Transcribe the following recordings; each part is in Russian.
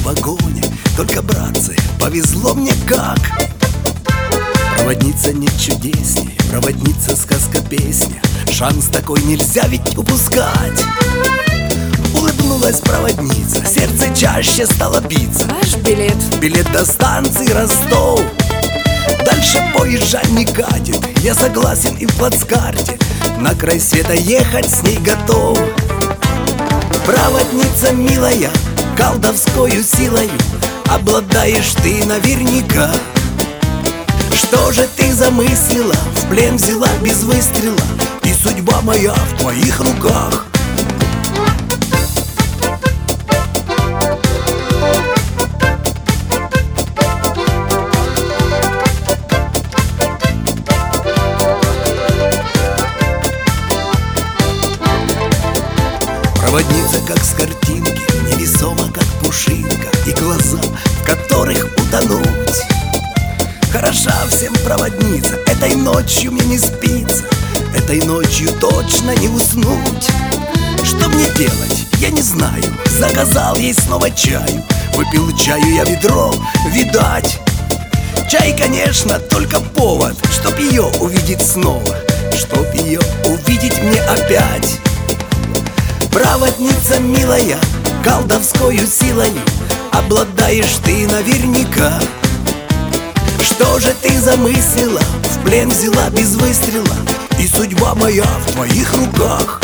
вагоне. Только, братцы, повезло мне как. Проводница нет чудеснее, проводница сказка песня. Шанс такой нельзя ведь упускать. Улыбнулась проводница, сердце чаще стало биться. Ваш билет. Билет до станции Ростов. Дальше поезд жаль не катит. Я согласен и в плацкарте на край света ехать с ней готов. Проводница милая, колдовскою силою обладаешь ты наверняка. Что же ты замыслила, в плен взяла без выстрела, и судьба моя в твоих руках. Проводница, как с картинки, невесома, как пушинка, и глаза, в которых утонуть. Хороша всем проводница, этой ночью мне не спится, этой ночью точно не уснуть. Что мне делать, я не знаю, заказал ей снова чаю. Выпил чаю я ведро, видать. Чай, конечно, только повод, чтоб ее увидеть снова, чтоб ее увидеть мне опять. Проводница милая, колдовскою силою обладаешь ты наверняка. Что же ты замыслила, в плен взяла без выстрела, и судьба моя в твоих руках.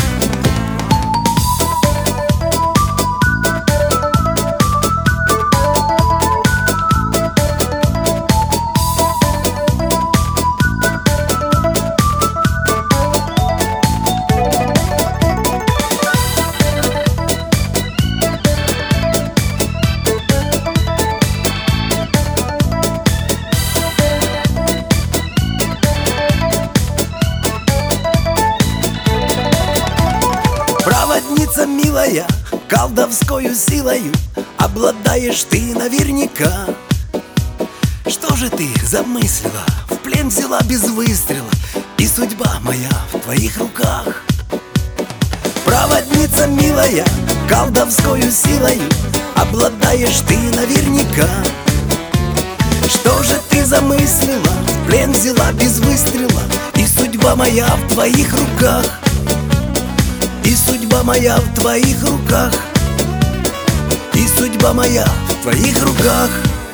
Проводница милая, колдовскою силою обладаешь ты наверняка. Что же ты замыслила, в плен взяла без выстрела, и судьба моя в твоих руках. Проводница милая, колдовскою силою обладаешь ты наверняка. Что же ты замыслила, в плен взяла без выстрела, и судьба моя в твоих руках. И судьба моя в твоих руках. И судьба моя в твоих руках.